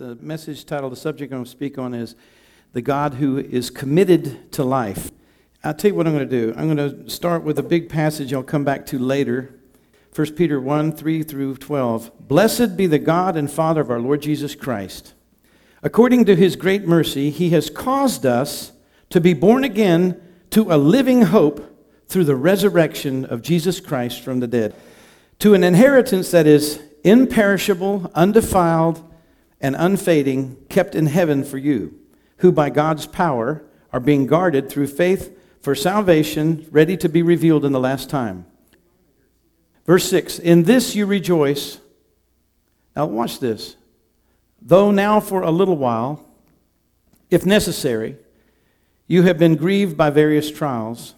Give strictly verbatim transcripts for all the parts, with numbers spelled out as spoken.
The message title, the subject I'm going to speak on is the God who is committed to life. I'll tell you what I'm going to do. I'm going to start with a big passage I'll come back to later. First Peter one, three through twelve. Blessed be the God and Father of our Lord Jesus Christ. According to his great mercy, he has caused us to be born again to a living hope through the resurrection of Jesus Christ from the dead, to an inheritance that is imperishable, undefiled, and unfading, kept in heaven for you, who by God's power are being guarded through faith for salvation, ready to be revealed in the last time. Verse six, in this you rejoice. Now watch this. Though now for a little while, if necessary, you have been grieved by various trials,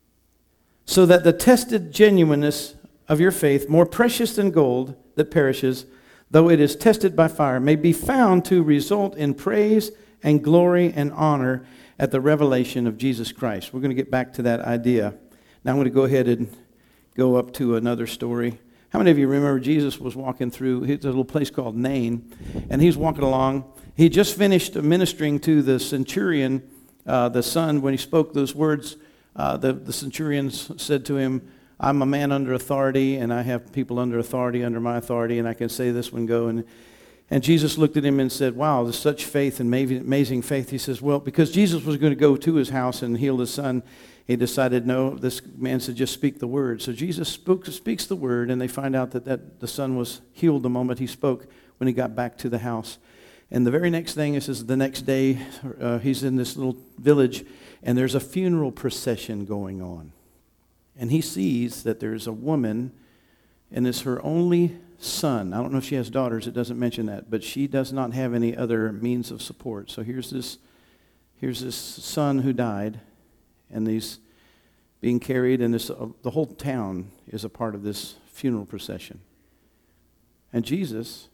so that the tested genuineness of your faith, more precious than gold that perishes, though it is tested by fire, may be found to result in praise and glory and honor at the revelation of Jesus Christ. We're going to get back to that idea. Now I'm going to go ahead and go up to another story. How many of you remember Jesus was walking through a little place called Nain, and he's walking along. He just finished ministering to the centurion, uh, the son, when he spoke those words. Uh, the, the centurion said to him, I'm a man under authority, and I have people under authority, under my authority, and I can say this one, go. And, and Jesus looked at him and said, wow, there's such faith and amazing faith. He says, well, because Jesus was going to go to his house and heal his son, he decided, no, this man said, just speak the word. So Jesus spoke, speaks the word, and they find out that, that the son was healed the moment he spoke when he got back to the house. And the very next thing, this is the next day, uh, he's in this little village, and there's a funeral procession going on. And he sees that there's a woman, and it's her only son. I don't know if she has daughters, it doesn't mention that, but she does not have any other means of support. So here's this, here's this son who died, and he's being carried, and this, uh, the whole town is a part of this funeral procession. And Jesus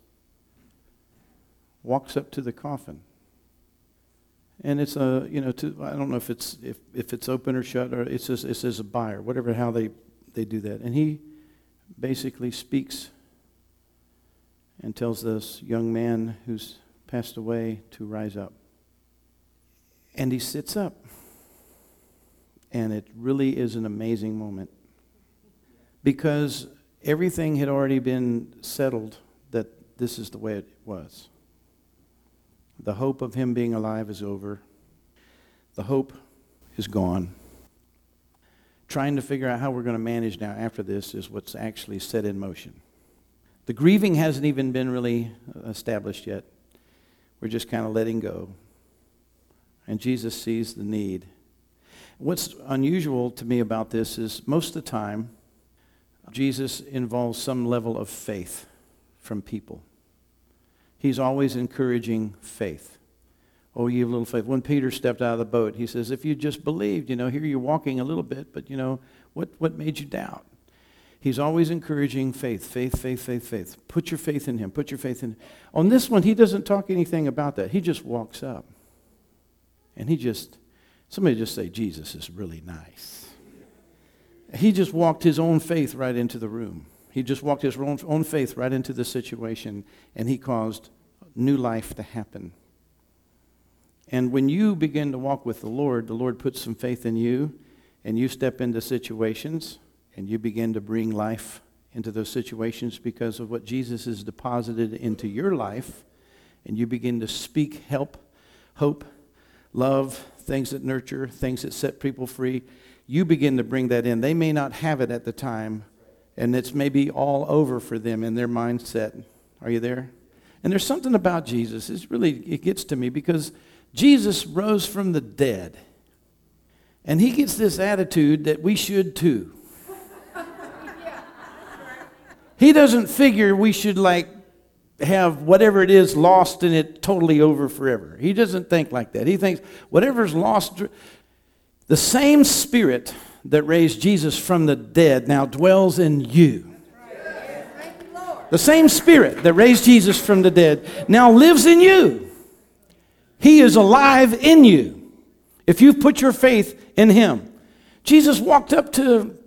walks up to the coffin. And it's a, you know, to, I don't know if it's if, if it's open or shut, or it says it says a buyer, whatever, how they, they do that. And he basically speaks and tells this young man who's passed away to rise up. And he sits up. And it really is an amazing moment, because everything had already been settled that this is the way it was. The hope of him being alive is over. The hope is gone. Trying to figure out how we're going to manage now after this is what's actually set in motion. The grieving hasn't even been really established yet. We're just kind of letting go. And Jesus sees the need. What's unusual to me about this is most of the time, Jesus involves some level of faith from people. He's always encouraging faith. Oh, you have little faith. When Peter stepped out of the boat, he says, if you just believed, you know, here you're walking a little bit, but, you know, what, what made you doubt? He's always encouraging faith, faith, faith, faith, faith. Put your faith in him. Put your faith in him. On this one, he doesn't talk anything about that. He just walks up. And he just, somebody just say, Jesus is really nice. He just walked his own faith right into the room. He just walked his own, own faith right into the situation, and he caused new life to happen. And when you begin to walk with the Lord, the Lord puts some faith in you, and you step into situations, and you begin to bring life into those situations because of what Jesus has deposited into your life, and you begin to speak help, hope, love, things that nurture, things that set people free. You begin to bring that in. They may not have it at the time, and it's maybe all over for them in their mindset. Are you there? And there's something about Jesus. It's really, it gets to me because Jesus rose from the dead. And he gets this attitude that we should too. He doesn't figure we should like have whatever it is lost and it totally over forever. He doesn't think like that. He thinks whatever's lost, the same Spirit that raised Jesus from the dead now dwells in you. The same Spirit that raised Jesus from the dead now lives in you. He is alive in you if you've put your faith in him. Jesus walked up to,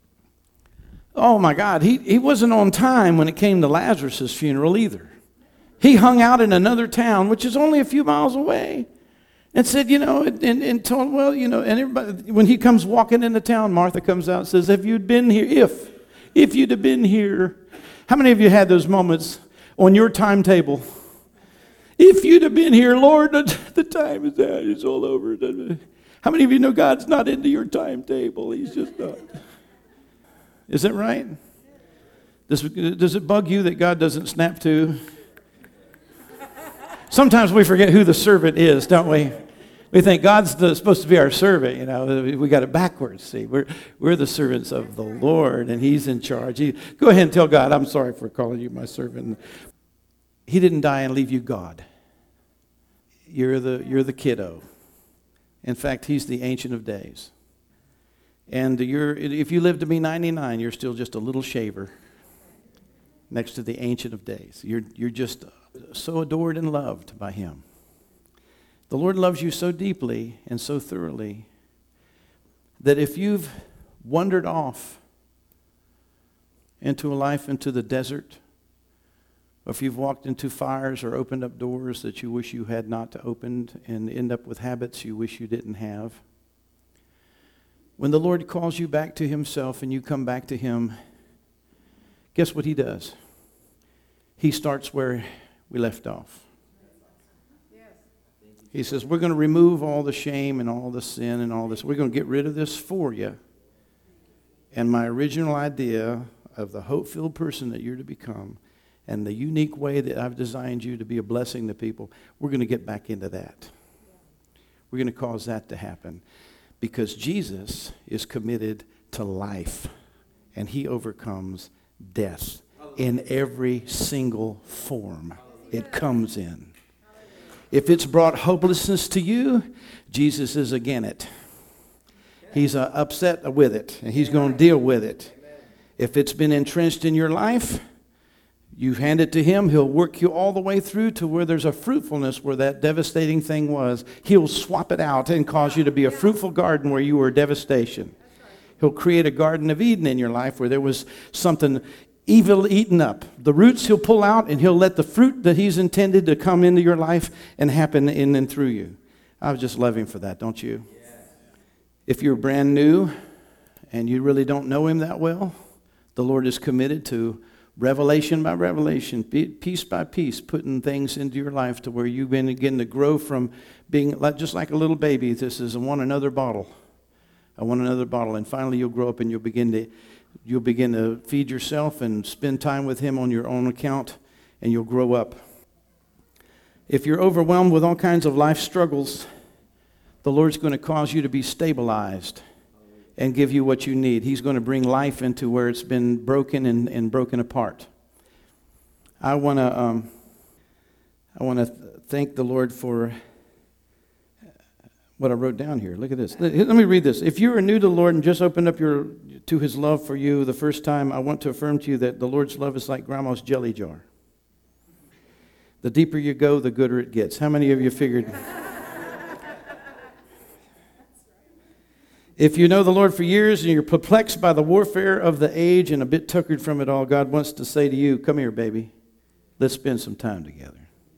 oh my God, he, he wasn't on time when it came to Lazarus' funeral either. He hung out in another town, which is only a few miles away, and said, you know, and, and told, well, you know, and everybody, when he comes walking into town, Martha comes out and says, have you been here? If, if you'd have been here. How many of you had those moments on your timetable? If you'd have been here, Lord, the, the time is out, it's all over. How many of you know God's not into your timetable? He's just not. Is that right? Does, does it bug you that God doesn't snap to? Sometimes we forget who the servant is, don't we? We think God's the, supposed to be our servant. You know, we got it backwards. See, we're we're the servants of the Lord, and He's in charge. He, go ahead and tell God, I'm sorry for calling you my servant. He didn't die and leave you God. You're the you're the kiddo. In fact, He's the Ancient of Days. And you're if you live to be ninety-nine, you're still just a little shaver next to the Ancient of Days. You're you're just so adored and loved by Him. The Lord loves you so deeply and so thoroughly that if you've wandered off into a life into the desert, or if you've walked into fires or opened up doors that you wish you had not opened and end up with habits you wish you didn't have, when the Lord calls you back to Himself and you come back to Him, guess what He does? He starts where we left off. He says, we're going to remove all the shame and all the sin and all this. We're going to get rid of this for you. And my original idea of the hope-filled person that you're to become and the unique way that I've designed you to be a blessing to people, we're going to get back into that. We're going to cause that to happen. Because Jesus is committed to life. And He overcomes death in every single form it comes in. If it's brought hopelessness to you, Jesus is again it. He's uh, upset with it, and He's going to deal with it. If it's been entrenched in your life, you hand it to Him. He'll work you all the way through to where there's a fruitfulness where that devastating thing was. He'll swap it out and cause you to be a fruitful garden where you were devastation. He'll create a Garden of Eden in your life where there was something evil eaten up. The roots He'll pull out, and He'll let the fruit that He's intended to come into your life and happen in and through you. I just love Him for that, don't you? Yes. If you're brand new and you really don't know Him that well, the Lord is committed to revelation by revelation, piece by piece, putting things into your life to where you begin to grow from being like, just like a little baby. This is, I want another bottle. I want another bottle. And finally you'll grow up and you'll begin to You'll begin to feed yourself and spend time with Him on your own account, and you'll grow up. If you're overwhelmed with all kinds of life struggles, the Lord's going to cause you to be stabilized and give you what you need. He's going to bring life into where it's been broken and, and broken apart. I want to um, I want to thank the Lord for what I wrote down here. Look at this. Let me read this. If you are new to the Lord and just opened up your to His love for you the first time, I want to affirm to you that the Lord's love is like Grandma's jelly jar. The deeper you go, the gooder it gets. How many of you figured? If you know the Lord for years and you're perplexed by the warfare of the age and a bit tuckered from it all, God wants to say to you, come here, baby. Let's spend some time together.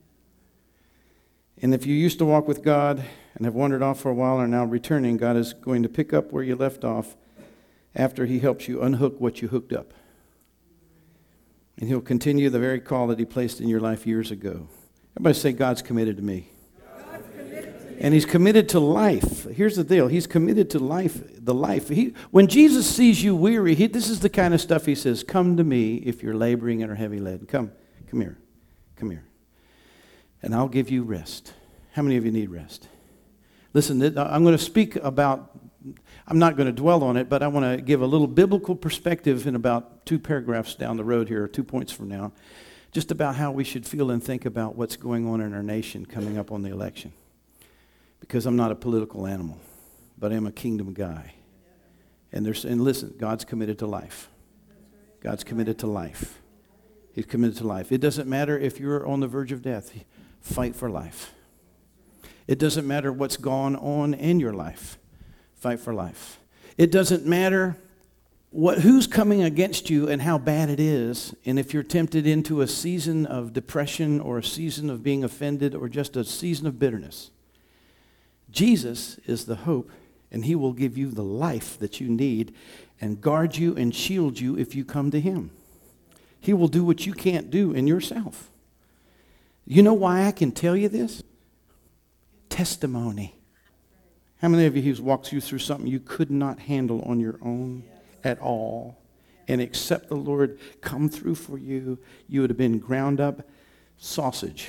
And if you used to walk with God and have wandered off for a while and are now returning, God is going to pick up where you left off after He helps you unhook what you hooked up. And He'll continue the very call that He placed in your life years ago. Everybody say, God's committed to me. God's committed to me. And He's committed to life. Here's the deal. He's committed to life, the life. He, when Jesus sees you weary, he, this is the kind of stuff He says, come to me if you're laboring and are heavy laden. Come, come here, come here. And I'll give you rest. How many of you need rest? Listen, I'm going to speak about, I'm not going to dwell on it, but I want to give a little biblical perspective in about two paragraphs down the road here, or two points from now, just about how we should feel and think about what's going on in our nation coming up on the election. Because I'm not a political animal, but I'm a kingdom guy. And there's, and listen, God's committed to life. God's committed to life. He's committed to life. It doesn't matter if you're on the verge of death. Fight for life. It doesn't matter what's gone on in your life. Fight for life. It doesn't matter what, who's coming against you and how bad it is. And if you're tempted into a season of depression or a season of being offended or just a season of bitterness, Jesus is the hope, and he will give you the life that you need and guard you and shield you if you come to him. He will do what you can't do in yourself. You know why I can tell you this? Testimony. How many of you he's walked you through something you could not handle on your own at all? And except the Lord come through for you, you would have been ground up sausage.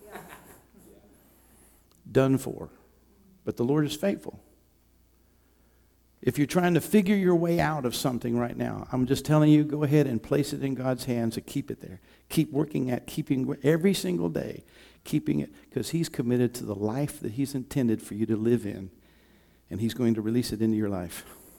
Done for. But the Lord is faithful. If you're trying to figure your way out of something right now, I'm just telling you, go ahead and place it in God's hands and keep it there. Keep working at keeping every single day, keeping it, because he's committed to the life that he's intended for you to live in, and he's going to release it into your life.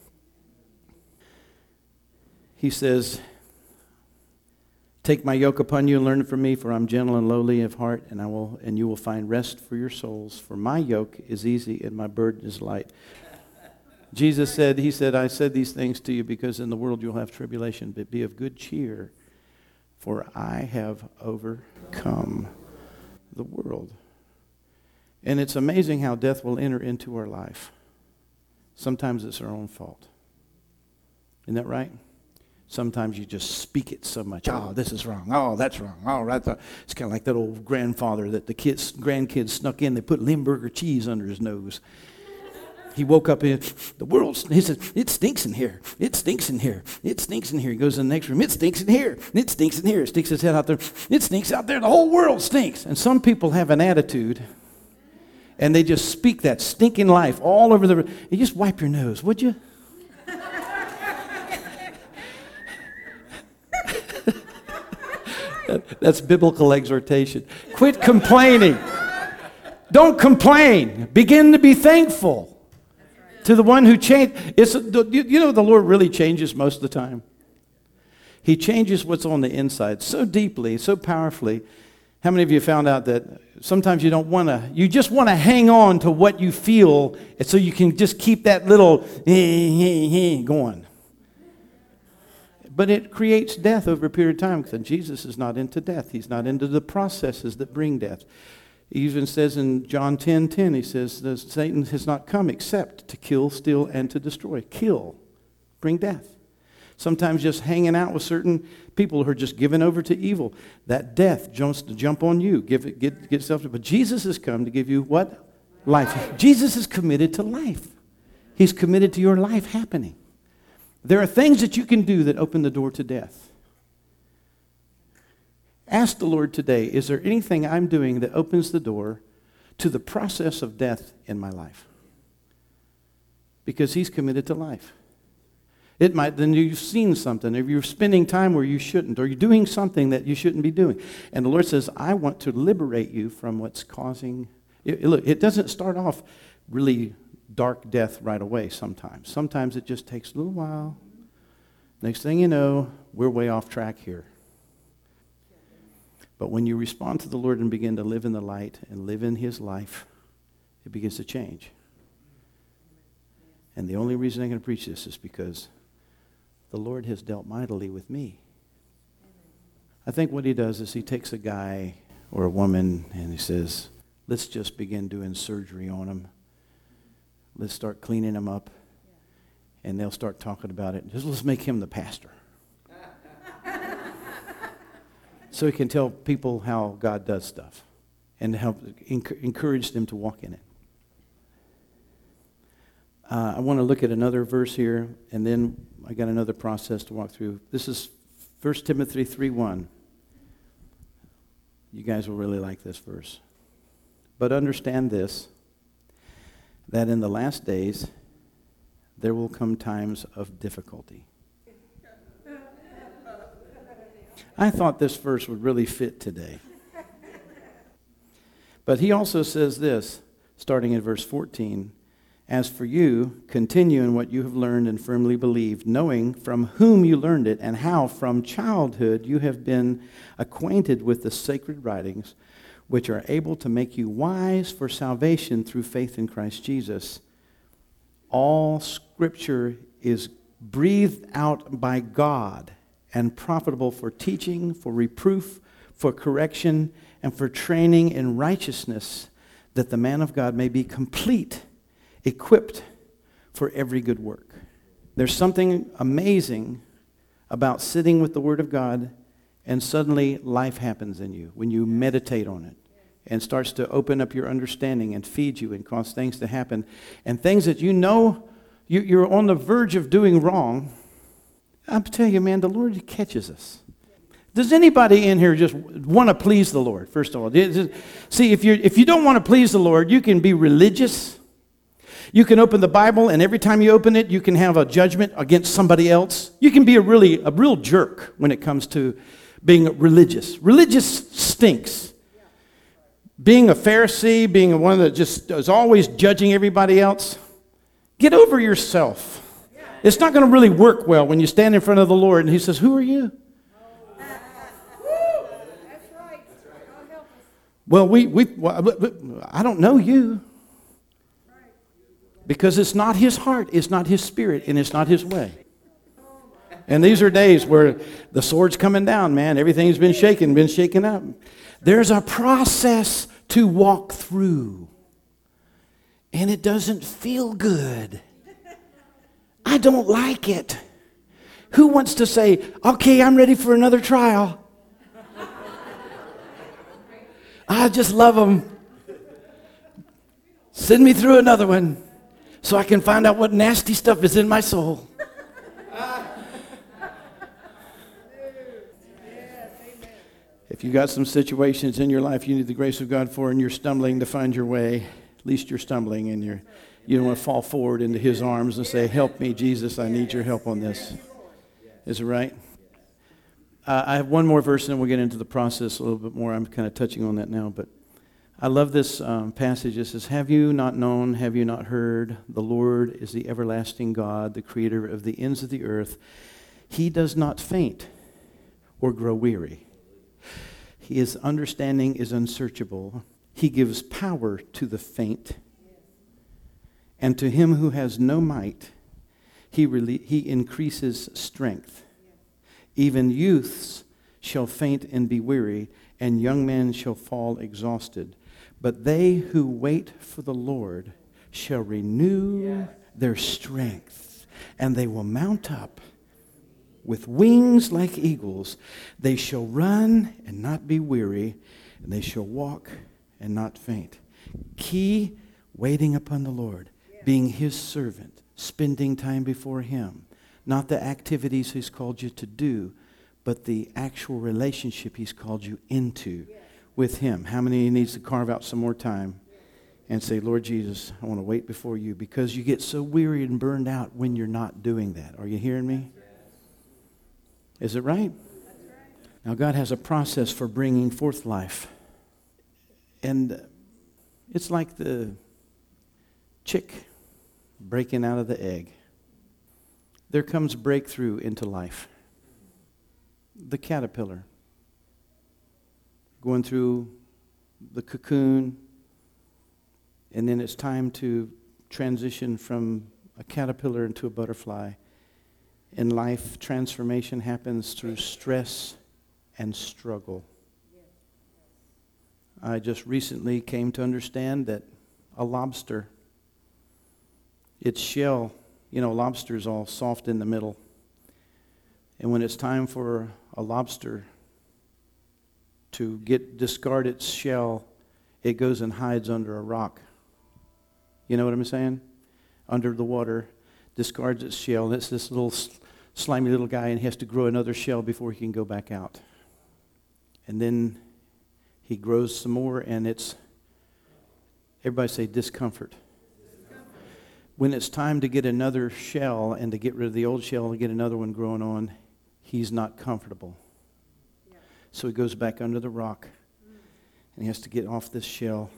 He says, take my yoke upon you and learn it from me, for I'm gentle and lowly of heart, and I will, and you will find rest for your souls. For my yoke is easy and my burden is light. Jesus said, he said, I said these things to you because in the world you'll have tribulation, but be of good cheer, for I have overcome the world. And it's amazing how death will enter into our life. Sometimes it's our own fault. Isn't that right? Sometimes you just speak it so much. Oh, this is wrong. Oh, that's wrong. Oh, right. It's kind of like that old grandfather that the kids, grandkids snuck in. They put Limburger cheese under his nose. He woke up in the world. He said, it stinks in here. It stinks in here. It stinks in here. He goes in the next room. It stinks in here. It stinks in here. Sticks his head out there. It stinks out there. The whole world stinks. And some people have an attitude, and they just speak that stinking life all over the room. You just wipe your nose, would you? That's biblical exhortation. Quit complaining. Don't complain. Begin to be thankful. To the one who changed. It's, you know, the Lord really changes most of the time. He changes what's on the inside so deeply, so powerfully. How many of you found out that sometimes you don't want to, you just want to hang on to what you feel and so you can just keep that little going. But it creates death over a period of time because Jesus is not into death. He's not into the processes that bring death. He even says in John ten ten, he says, Satan has not come except to kill, steal, and to destroy. Kill. Bring death. Sometimes just hanging out with certain people who are just given over to evil. That death jumps to jump on you. Give it, get, get self. But Jesus has come to give you what? Life. Jesus is committed to life. He's committed to your life happening. There are things that you can do that open the door to death. Ask the Lord today, is there anything I'm doing that opens the door to the process of death in my life? Because he's committed to life. It might, then you've seen something, or you're spending time where you shouldn't, or you're doing something that you shouldn't be doing. And the Lord says, I want to liberate you from what's causing, it, look, it doesn't start off really dark death right away sometimes. Sometimes it just takes a little while. Next thing you know, we're way off track here. But when you respond to the Lord and begin to live in the light and live in his life, it begins to change. And the only reason I can preach this is because the Lord has dealt mightily with me. I think what he does is he takes a guy or a woman and he says, let's just begin doing surgery on them. Let's start cleaning them up. And they'll start talking about it. Just let's make him the pastor. So he can tell people how God does stuff and help encourage them to walk in it. Uh, I want to look at another verse here, and then I got another process to walk through. This is First Timothy three one. You guys will really like this verse. But understand this, that in the last days there will come times of difficulty. I thought this verse would really fit today. But he also says this, starting in verse fourteen, as for you, continue in what you have learned and firmly believed, knowing from whom you learned it and how from childhood you have been acquainted with the sacred writings, which are able to make you wise for salvation through faith in Christ Jesus. All Scripture is breathed out by God, and profitable for teaching, for reproof, for correction, and for training in righteousness, that the man of God may be complete, equipped for every good work. There's something amazing about sitting with the Word of God, and suddenly life happens in you when you meditate on it, and starts to open up your understanding and feed you and cause things to happen. And things that you know you, you're on the verge of doing wrong, I'm telling you, man, the Lord catches us. Does anybody in here just want to please the Lord, first of all? See, if, you're, if you don't want to please the Lord, you can be religious. You can open the Bible, and every time you open it, you can have a judgment against somebody else. You can be a really a real jerk when it comes to being religious. Religious stinks. Being a Pharisee, being one that just is always judging everybody else, get over yourself. It's not going to really work well when you stand in front of the Lord and He says, "Who are you?" Well, we, we well, I don't know you. Because it's not His heart, it's not His spirit, and it's not His way. And these are days where the sword's coming down, man. Everything's been shaken, been shaken up. There's a process to walk through. And it doesn't feel good. I don't like it. Who wants to say, "Okay, I'm ready for another trial"? I just love them. Send me through another one so I can find out what nasty stuff is in my soul. If you got some situations in your life you need the grace of God for, and you're stumbling to find your way, at least you're stumbling, and you're, you don't want to fall forward into His arms and say, "Help me, Jesus, I need your help on this." Is it right? Uh, I have one more verse, and then we'll get into the process a little bit more. I'm kind of touching on that now, but I love this um, passage. It says, "Have you not known, have you not heard? The Lord is the everlasting God, the creator of the ends of the earth. He does not faint or grow weary. His understanding is unsearchable. He gives power to the faint. And to him who has no might, he, rele- he increases strength. Even youths shall faint and be weary, and young men shall fall exhausted. But they who wait for the Lord shall renew their strength, and they will mount up with wings like eagles. They shall run and not be weary, and they shall walk and not faint." Key, waiting upon the Lord, being His servant, spending time before Him. Not the activities He's called you to do, but the actual relationship He's called you into with Him. How many needs to carve out some more time and say, "Lord Jesus, I want to wait before you," because you get so weary and burned out when you're not doing that. Are you hearing me? Is it right? Now, God has a process for bringing forth life. And it's like the chick breaking out of the egg. There comes breakthrough into life. The caterpillar going through the cocoon, and then it's time to transition from a caterpillar into a butterfly. In life, transformation happens through stress and struggle. I just recently came to understand that a lobster, its shell, you know, lobster's all soft in the middle. And when it's time for a lobster to get discard its shell, it goes and hides under a rock. You know what I'm saying? Under the water, discards its shell. It's this little slimy little guy, and he has to grow another shell before he can go back out. And then he grows some more, and it's, everybody say discomfort. discomfort. When it's time to get another shell and to get rid of the old shell and get another one growing on, he's not comfortable. Yeah. So he goes back under the rock, and he has to get off this shell.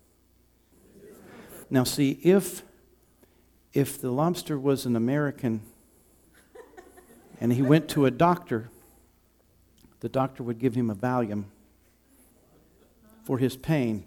Now see, if if the lobster was an American and he went to a doctor, the doctor would give him a Valium for his pain,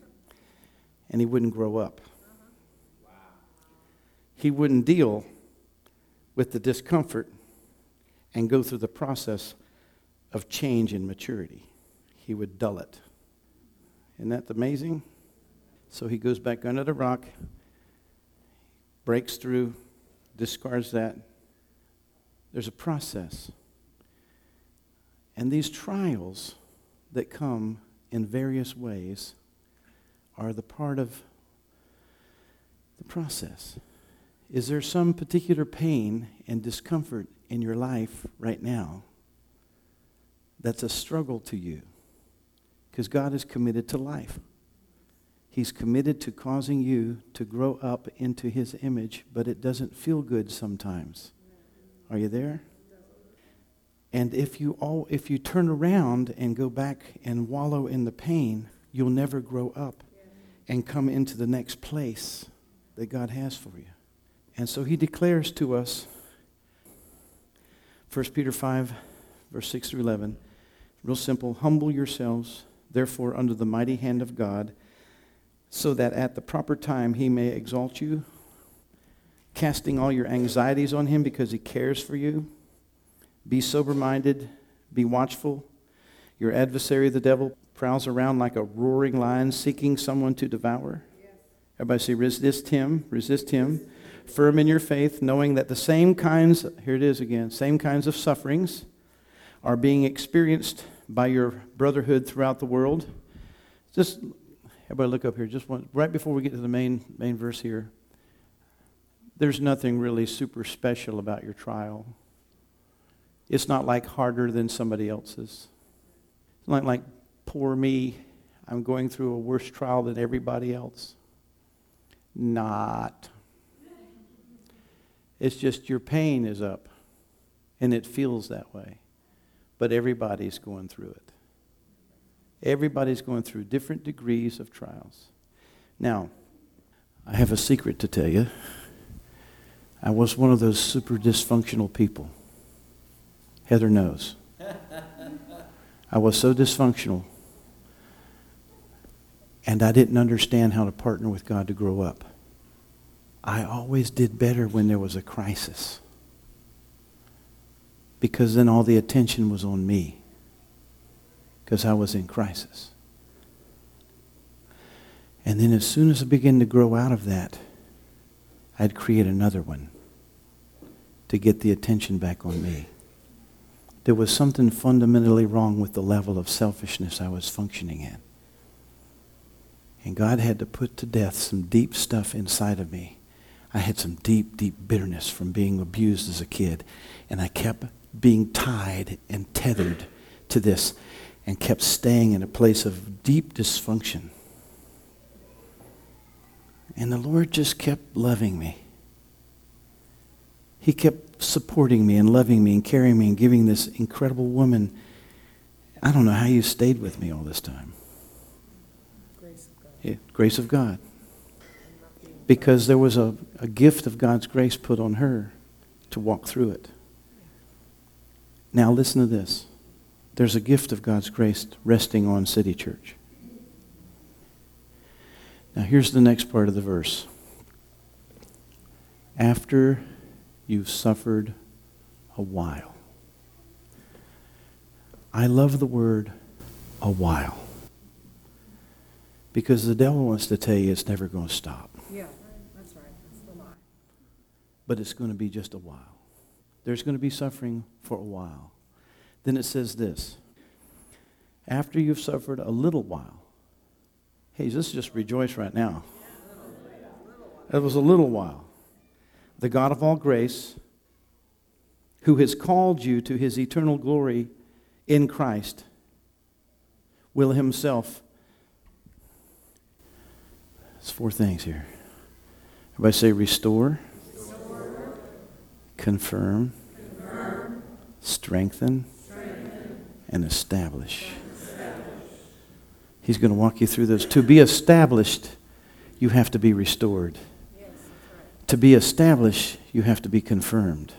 and he wouldn't grow up. He wouldn't deal with the discomfort and go through the process of change and maturity. He would dull it. Isn't that amazing? So he goes back under the rock, breaks through, discards that. There's a process. And these trials that come in various ways are the part of the process. Is there some particular pain and discomfort in your life right now that's a struggle to you? Because God is committed to life. He's committed to causing you to grow up into His image, but it doesn't feel good sometimes. Are you there? And if you all, if you turn around and go back and wallow in the pain, you'll never grow up and come into the next place that God has for you. And so He declares to us, First Peter five, verse six through eleven, real simple, humble yourselves, therefore, under the mighty hand of God, so that at the proper time He may exalt you, casting all your anxieties on Him because He cares for you. Be sober-minded, be watchful. Your adversary, the devil, prowls around like a roaring lion seeking someone to devour. Everybody say, resist him, resist him. Firm in your faith, knowing that the same kinds, here it is again, same kinds of sufferings are being experienced by your brotherhood throughout the world. Just, everybody look up here, just one, right before we get to the main, main verse here. There's nothing really super special about your trial. It's not like harder than somebody else's. It's not like, poor me, I'm going through a worse trial than everybody else. Not. It's just your pain is up, and it feels that way. But everybody's going through it. Everybody's going through different degrees of trials. Now, I have a secret to tell you. I was one of those super dysfunctional people. Heather knows. I was so dysfunctional, and I didn't understand how to partner with God to grow up. I always did better when there was a crisis, because then all the attention was on me, because I was in crisis. And then as soon as I began to grow out of that, I'd create another one to get the attention back on me. There was something fundamentally wrong with the level of selfishness I was functioning in. And God had to put to death some deep stuff inside of me. I had some deep, deep bitterness from being abused as a kid. And I kept being tied and tethered to this and kept staying in a place of deep dysfunction. And the Lord just kept loving me. He kept supporting me and loving me and carrying me and giving this incredible woman. I don't know how you stayed with me all this time. Grace of God. Yeah, grace of God. Because there was a, a gift of God's grace put on her to walk through it. Now listen to this. There's a gift of God's grace resting on City Church. Now here's the next part of the verse. After you've suffered a while. I love the word a while. Because the devil wants to tell you it's never going to stop. Yeah, that's right. That's the lie. But it's going to be just a while. There's going to be suffering for a while. Then it says this. After you've suffered a little while. Hey, let's just rejoice right now. It was a little while. The God of all grace, who has called you to His eternal glory in Christ, will Himself. There's four things here. Everybody say restore, restore. Confirm, Confirm. Strengthen, Strengthen. And establish. establish. He's going to walk you through those. To be established, you have to be restored. Yes, that's right. To be established, you have to be confirmed.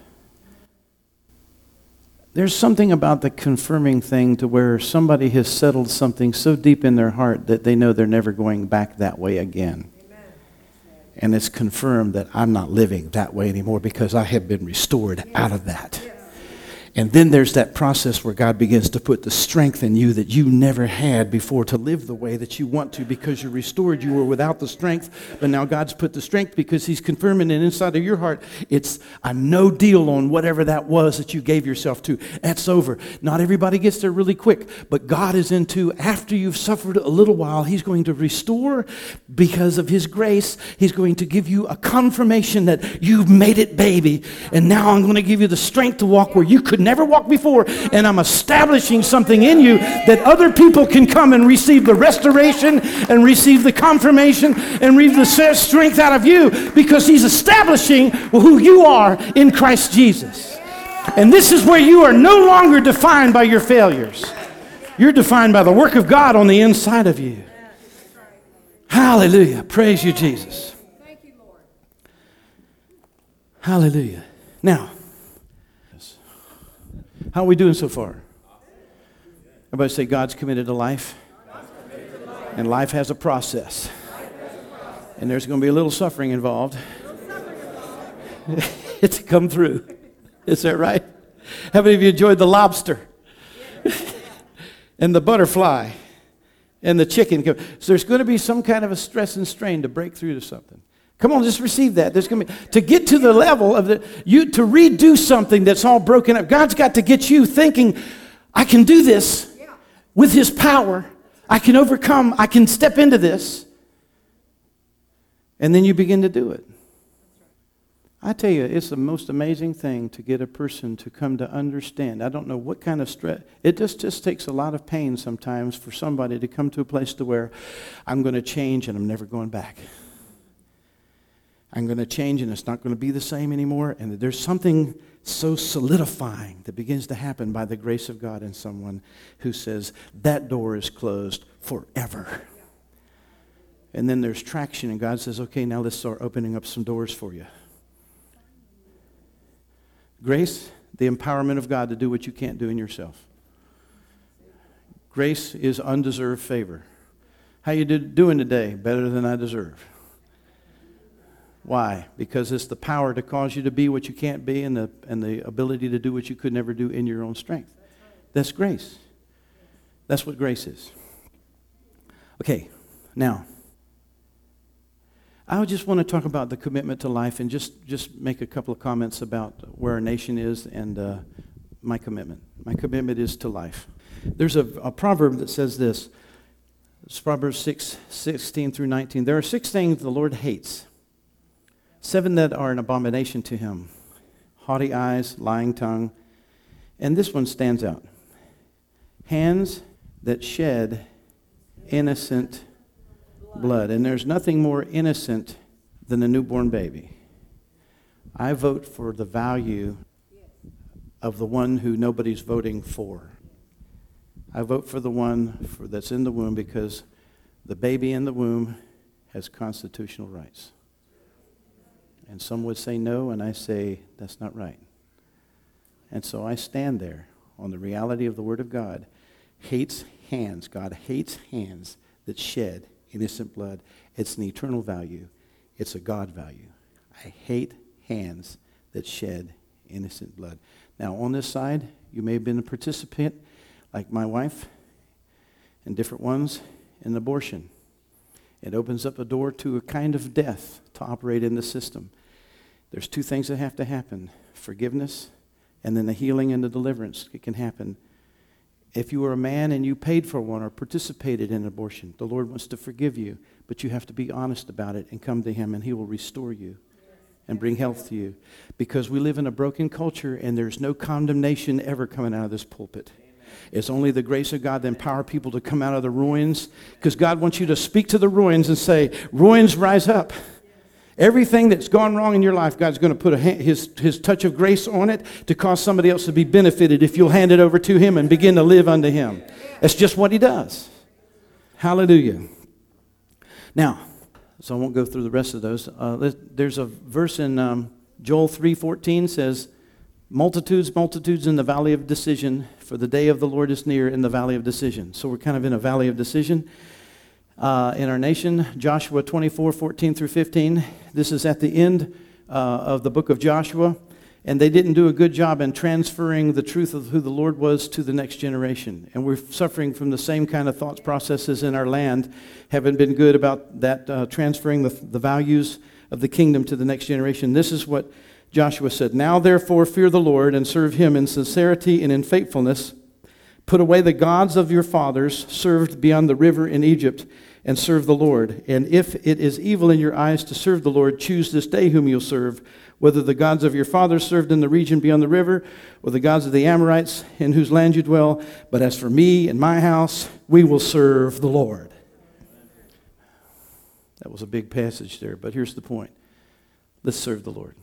There's something about the confirming thing to where somebody has settled something so deep in their heart that they know they're never going back that way again. Amen. And it's confirmed that I'm not living that way anymore because I have been restored out of that. And then there's that process where God begins to put the strength in you that you never had before to live the way that you want to because you're restored. You were without the strength, but now God's put the strength because he's confirming it inside of your heart. It's a no deal on whatever that was that you gave yourself to. That's over. Not everybody gets there really quick, but God is into, after you've suffered a little while, he's going to restore because of his grace. He's going to give you a confirmation that you've made it, baby. And now I'm going to give you the strength to walk where you couldn't never walked before, and I'm establishing something in you that other people can come and receive the restoration and receive the confirmation and receive the strength out of you because he's establishing who you are in Christ Jesus. And this is where you are no longer defined by your failures. You're defined by the work of God on the inside of you. Hallelujah. Praise you, Jesus. Thank you, Lord. Hallelujah. Now, how are we doing so far? Everybody say God's committed to life. And life has a process. And there's going to be a little suffering involved. It's come through. Is that right? How many of you enjoyed the lobster? And the butterfly? And the chicken? So there's going to be some kind of a stress and strain to break through to something. Come on, just receive that. There's going to be, to get to the level of the, you, to redo something that's all broken up. God's got to get you thinking, I can do this with his power. I can overcome. I can step into this. And then you begin to do it. I tell you, it's the most amazing thing to get a person to come to understand. I don't know what kind of stress. It just, just takes a lot of pain sometimes for somebody to come to a place to where I'm going to change and I'm never going back. I'm going to change and it's not going to be the same anymore. And there's something so solidifying that begins to happen by the grace of God in someone who says, that door is closed forever. And then there's traction and God says, okay, now let's start opening up some doors for you. Grace, the empowerment of God to do what you can't do in yourself. Grace is undeserved favor. How you doing today? Better than I deserve. Why? Because it's the power to cause you to be what you can't be and the, and the ability to do what you could never do in your own strength. That's grace. That's what grace is. Okay, now, I just want to talk about the commitment to life and just, just make a couple of comments about where our nation is and uh, my commitment. My commitment is to life. There's a, a proverb that says this. It's Proverbs six, sixteen through nineteen. There are six things the Lord hates. Seven that are an abomination to him. Haughty eyes, lying tongue. And this one stands out. Hands that shed innocent blood. And there's nothing more innocent than a newborn baby. I vote for the value of the one who nobody's voting for. I vote for the one for, that's in the womb because the baby in the womb has constitutional rights. And some would say no, and I say that's not right. And so I stand there on the reality of the Word of God. Hates hands. God hates hands that shed innocent blood. It's an eternal value. It's a God value. I hate hands that shed innocent blood. Now, on this side, you may have been a participant, like my wife, and different ones, in abortion. It opens up a door to a kind of death to operate in the system. There's two things that have to happen. Forgiveness, and then the healing and the deliverance. It can happen. If you are a man and you paid for one or participated in abortion, the Lord wants to forgive you, but you have to be honest about it and come to him, and he will restore you and bring health to you. Because we live in a broken culture, and there's no condemnation ever coming out of this pulpit. It's only the grace of God that empower people to come out of the ruins, because God wants you to speak to the ruins and say, ruins, rise up. Everything that's gone wrong in your life, God's going to put a, his, his touch of grace on it to cause somebody else to be benefited if you'll hand it over to him and begin to live unto him. That's just what he does. Hallelujah. Now, so I won't go through the rest of those. Uh, there's a verse in um, Joel three fourteen says, multitudes, multitudes in the valley of decision, for the day of the Lord is near in the valley of decision. So we're kind of in a valley of decision. uh, in our nation. Joshua twenty-four, fourteen through fifteen. This is at the end uh, of the book of Joshua. And they didn't do a good job in transferring the truth of who the Lord was to the next generation. And we're suffering from the same kind of thoughts processes in our land. Haven't been good about that, uh, transferring the, the values of the kingdom to the next generation. This is what Joshua said. Now therefore fear the Lord and serve him in sincerity and in faithfulness. Put away the gods of your fathers served beyond the river in Egypt, and serve the Lord. And if it is evil in your eyes to serve the Lord, choose this day whom you'll serve, whether the gods of your fathers served in the region beyond the river, or the gods of the Amorites in whose land you dwell. But as for me and my house, we will serve the Lord. That was a big passage there, but here's the point. Let's serve the Lord.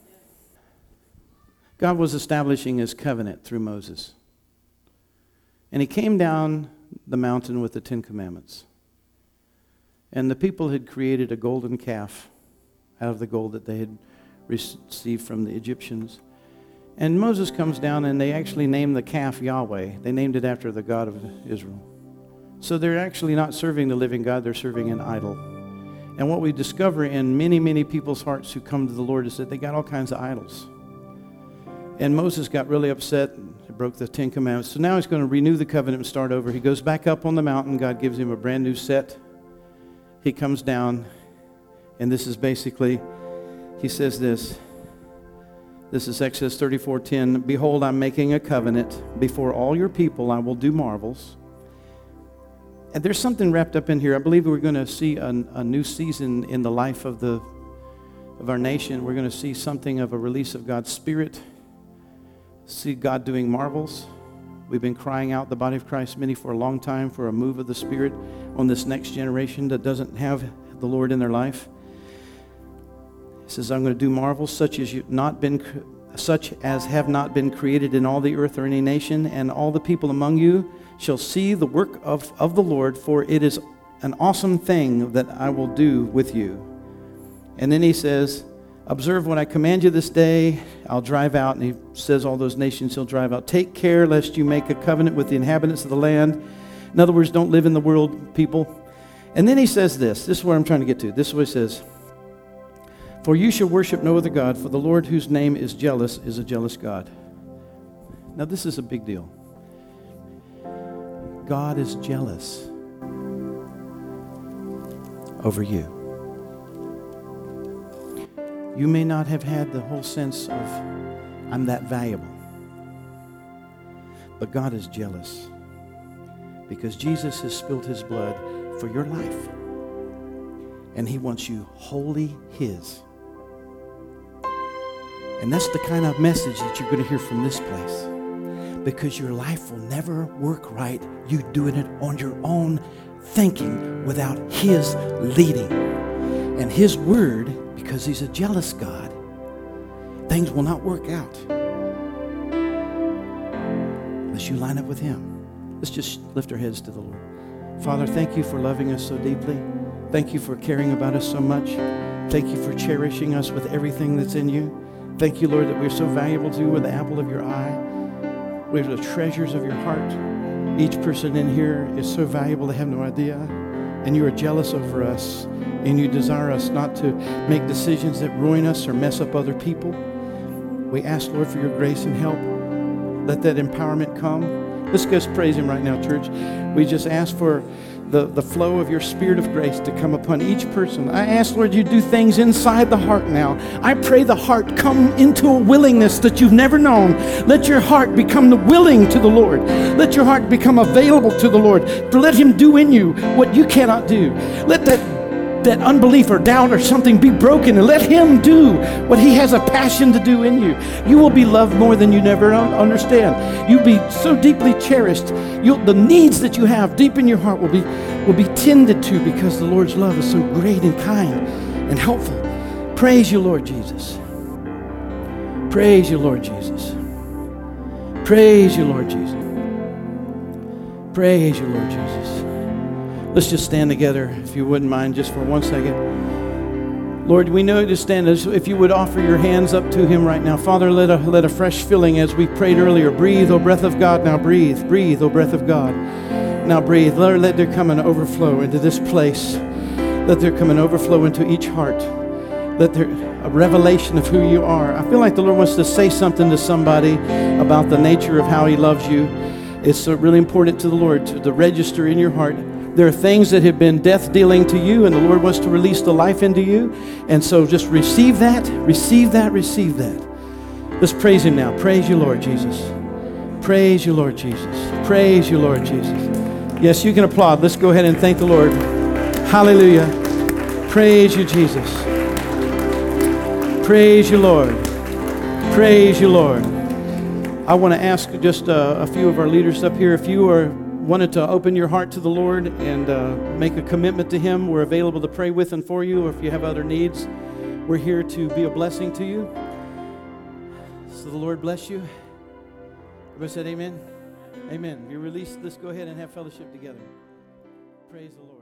God was establishing his covenant through Moses. And he came down the mountain with the Ten Commandments. And the people had created a golden calf out of the gold that they had received from the Egyptians. And Moses comes down and they actually named the calf Yahweh. They named it after the God of Israel. So they're actually not serving the living God, they're serving an idol. And what we discover in many, many people's hearts who come to the Lord is that they got all kinds of idols. And Moses got really upset and broke the Ten Commandments. So now he's going to renew the covenant and start over. He goes back up on the mountain. God gives him a brand new set. He comes down, and this is basically, he says this. This is Exodus thirty-four ten. Behold, I'm making a covenant. Before all your people I will do marvels. And there's something wrapped up in here. I believe we're going to see a, a new season in the life of the of our nation. We're going to see something of a release of God's Spirit. See God doing marvels. We've been crying out, the body of Christ, many for a long time, for a move of the Spirit on this next generation that doesn't have the Lord in their life. He says, I'm going to do marvels such as you've not been, such as have not been created in all the earth or any nation, and all the people among you shall see the work of, of the Lord, for it is an awesome thing that I will do with you. And then he says, observe what I command you this day. I'll drive out, and he says all those nations he'll drive out. Take care lest you make a covenant with the inhabitants of the land. In other words, don't live in the world, people. And then he says this. This is where I'm trying to get to. This is what he says. For you shall worship no other God, for the Lord whose name is jealous is a jealous God. Now this is a big deal. God is jealous over you. You may not have had the whole sense of, I'm that valuable. But God is jealous because Jesus has spilled his blood for your life. And he wants you wholly his. And that's the kind of message that you're going to hear from this place. Because your life will never work right, you doing it on your own thinking without his leading. And his word, because he's a jealous God, things will not work out unless you line up with him. Let's just lift our heads to the Lord. Father, thank you for loving us so deeply. Thank you for caring about us so much. Thank you for cherishing us with everything that's in you. Thank you, Lord, that we're so valuable to you. We're the apple of your eye. We're the treasures of your heart. Each person in here is so valuable they have no idea. And you are jealous over us. And you desire us not to make decisions that ruin us or mess up other people. We ask, Lord, for your grace and help. Let that empowerment come. Let's just praise him right now, church. We just ask for the, the flow of your Spirit of grace to come upon each person. I ask, Lord, you do things inside the heart now. I pray the heart come into a willingness that you've never known. Let your heart become the willing to the Lord. Let your heart become available to the Lord. To let him do in you what you cannot do. Let that that unbelief or doubt or something be broken, and let him do what he has a passion to do in you. You will be loved more than you never understand. You'll be so deeply cherished. You'll, the needs that you have deep in your heart will be, will be tended to because the Lord's love is so great and kind and helpful. Praise you, Lord Jesus. Praise you, Lord Jesus. Praise you, Lord Jesus. Praise you, Lord Jesus. Let's just stand together, if you wouldn't mind, just for one second. Lord, we know to stand. If you would offer your hands up to him right now. Father, let a, let a fresh filling as we prayed earlier. Breathe, O breath of God. Now breathe. Breathe, O breath of God. Now breathe. Lord, let there come an overflow into this place. Let there come an overflow into each heart. Let there a revelation of who you are. I feel like the Lord wants to say something to somebody about the nature of how He loves you. It's uh, really important to the Lord to, to register in your heart. There are things that have been death-dealing to you, and the Lord wants to release the life into you. And so just receive that, receive that, receive that. Let's praise Him now. Praise you, Lord Jesus. Praise you, Lord Jesus. Praise you, Lord Jesus. Yes, you can applaud. Let's go ahead and thank the Lord. Hallelujah. Praise you, Jesus. Praise you, Lord. Praise you, Lord. I want to ask just uh, a few of our leaders up here, if you are wanted to open your heart to the Lord and uh, make a commitment to Him, we're available to pray with and for you. Or if you have other needs, we're here to be a blessing to you. So the Lord bless you. Everybody said amen? Amen. You're released. Let's go ahead and have fellowship together. Praise the Lord.